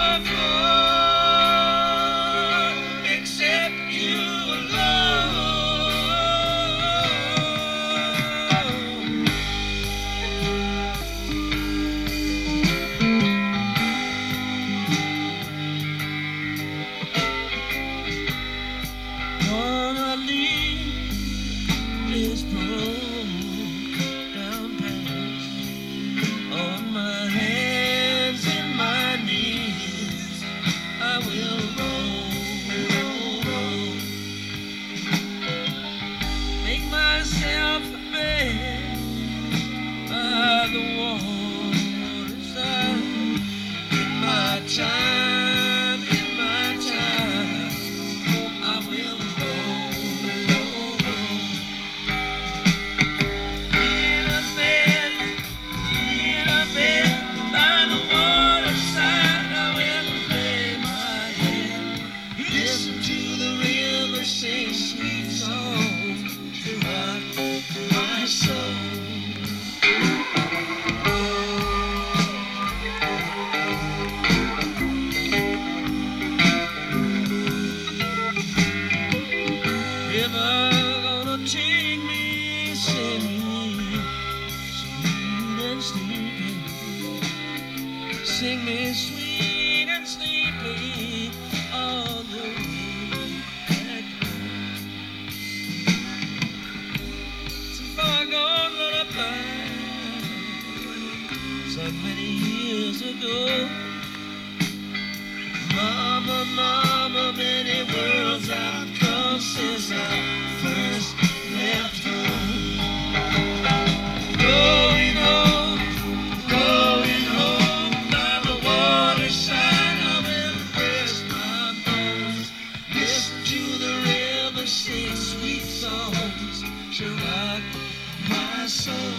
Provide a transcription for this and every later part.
except you alone. Gonna leave this broke down path on my hands and my knees. I will roll, make myself a bed by the waterside. In my time, I will roll. In a bed by the waterside, I will lay my head, listen to the river sing sweet songs to rock my soul. River gonna take me, sing me sweet and sleepy, sing me sweet and sleepy all the way back home. Some far gone lullaby, so many years ago. Mama, mama, many worlds I've come since I first left home. Going home by the waterside. I will rest my bones, listen to the river sing sweet songs to rock my soul.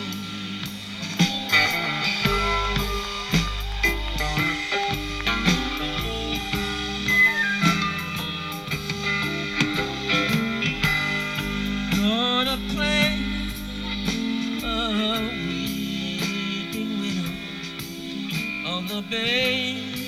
Gonna play a weeping widow on the bay